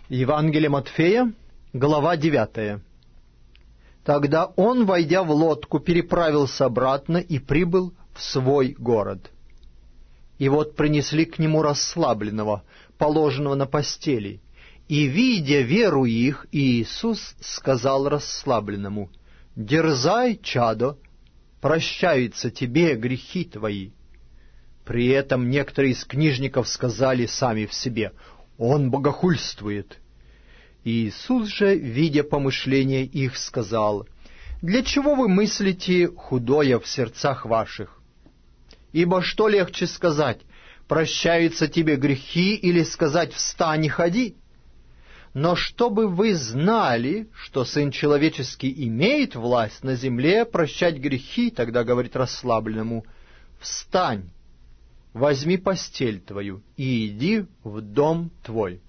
Евангелие Матфея, глава 9. Тогда он, войдя в лодку, переправился обратно и прибыл в свой город. И вот принесли к нему расслабленного, положенного на постели. И, видя веру их, Иисус сказал расслабленному: «Дерзай, чадо, прощаются тебе грехи твои». При этом некоторые из книжников сказали сами в себе: «Он богохульствует». Иисус же, видя помышления их, сказал: «Для чего вы мыслите худое в сердцах ваших? Ибо что легче сказать: прощаются тебе грехи, или сказать: встань и ходи? Но чтобы вы знали, что Сын Человеческий имеет власть на земле прощать грехи, тогда говорит расслабленному: встань, возьми постель твою и иди в дом твой».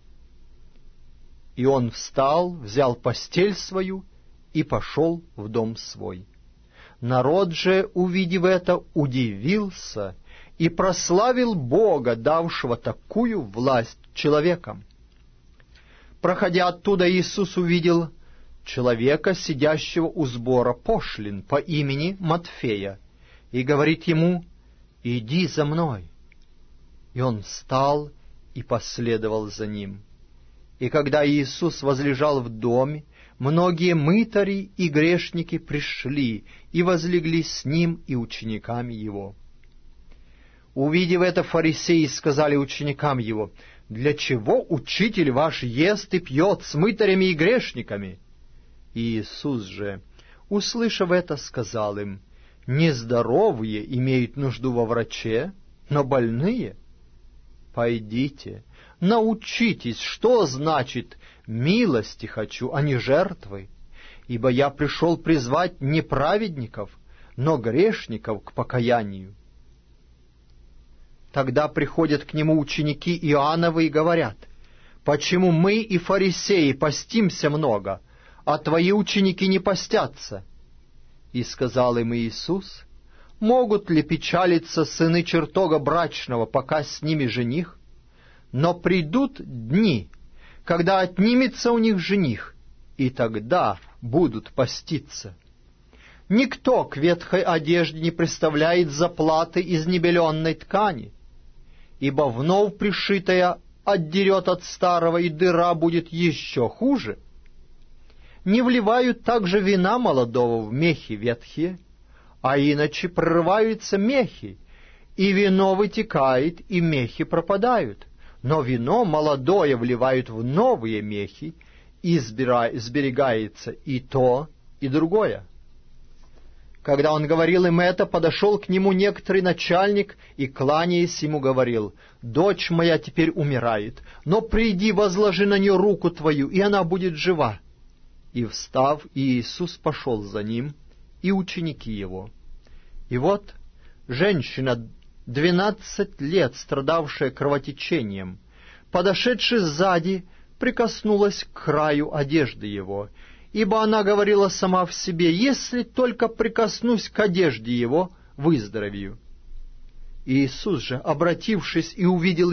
И он встал, взял постель свою и пошел в дом свой. Народ же, увидев это, удивился и прославил Бога, давшего такую власть человекам. Проходя оттуда, Иисус увидел человека, сидящего у сбора пошлин, по имени Матфея, и говорит ему: «Иди за мной». И он встал и последовал за ним. И когда Иисус возлежал в доме, многие мытари и грешники пришли и возлегли с ним и учениками его. Увидев это, фарисеи сказали ученикам его: «Для чего учитель ваш ест и пьет с мытарями и грешниками?» Иисус же, услышав это, сказал им: «Нездоровые имеют нужду во враче, но больные. Пойдите, научитесь, что значит «милости хочу, а не жертвы», ибо я пришел призвать не праведников, но грешников к покаянию». Тогда приходят к нему ученики Иоанновы и говорят: «Почему мы и фарисеи постимся много, а твои ученики не постятся?» И сказал им Иисус: «Могут ли печалиться сыны чертога брачного, пока с ними жених? Но придут дни, когда отнимется у них жених, и тогда будут поститься. Никто к ветхой одежде не приставляет заплаты из небеленной ткани, ибо вновь пришитая отдерет от старого, и дыра будет еще хуже. Не вливают также вина молодого в мехи ветхие, а иначе прорываются мехи, и вино вытекает, и мехи пропадают. Но вино молодое вливают в новые мехи, и сберегается и то, и другое». Когда он говорил им это, подошел к нему некоторый начальник и, кланяясь ему, говорил: «Дочь моя теперь умирает, но приди, возложи на нее руку твою, и она будет жива». И, встав, Иисус пошел за ним, и ученики его. И вот женщина, 12 лет страдавшая кровотечением, подошедшая сзади, прикоснулась к краю одежды его, ибо она говорила сама в себе: «Если только прикоснусь к одежде его, выздоровею». Иисус же, обратившись и увидев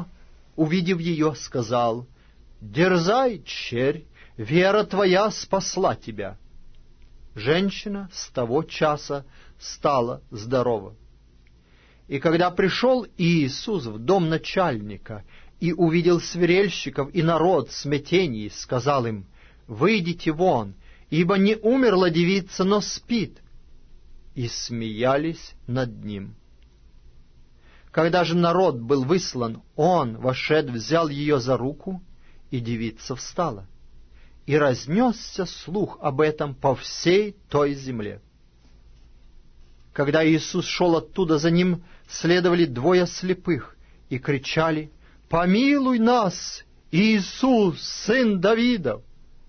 ее, сказал: «Дерзай, черь, вера твоя спасла тебя». Женщина с того часа стала здорова. И когда пришел Иисус в дом начальника и увидел свирельщиков и народ в смятении, сказал им: «Выйдите вон, ибо не умерла девица, но спит». И смеялись над ним. Когда же народ был выслан, он, вошед, взял ее за руку, и девица встала. И разнесся слух об этом по всей той земле. Когда Иисус шел оттуда, за ним следовали 2 слепых и кричали: «Помилуй нас, Иисус, сын Давидов!»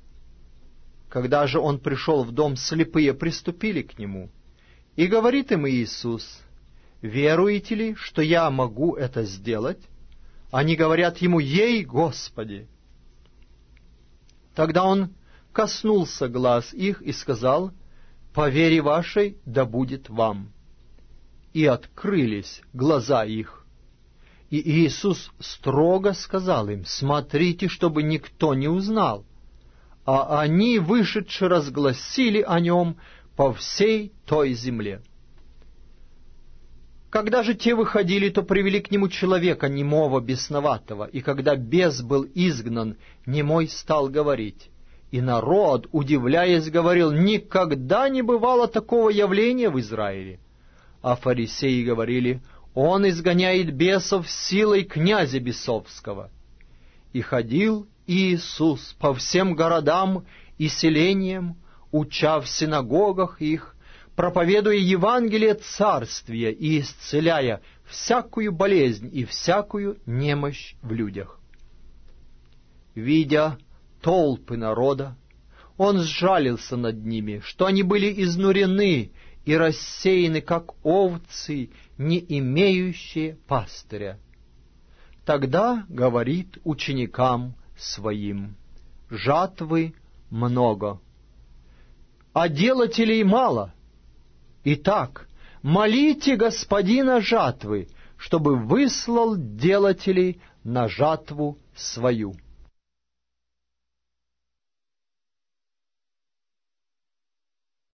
Когда же он пришел в дом, слепые приступили к нему, и говорит им Иисус: «Веруете ли, что я могу это сделать?» Они говорят ему: «Ей, Господи!» Тогда он коснулся глаз их и сказал: «По вере вашей да будет вам». И открылись глаза их. И Иисус строго сказал им: «Смотрите, чтобы никто не узнал». А они, вышедши, разгласили о нем по всей той земле. Когда же те выходили, то привели к нему человека немого, бесноватого, и когда бес был изгнан, немой стал говорить. И народ, удивляясь, говорил: «Никогда не бывало такого явления в Израиле». А фарисеи говорили: «Он изгоняет бесов силой князя бесовского». И ходил Иисус по всем городам и селениям, уча в синагогах их, проповедуя Евангелие Царствия и исцеляя всякую болезнь и всякую немощь в людях. Видя толпы народа, он сжалился над ними, что они были изнурены и рассеяны, как овцы, не имеющие пастыря. Тогда говорит ученикам своим: жатвы много, а делателей мало. Итак, молите Господина жатвы, чтобы выслал делателей на жатву свою».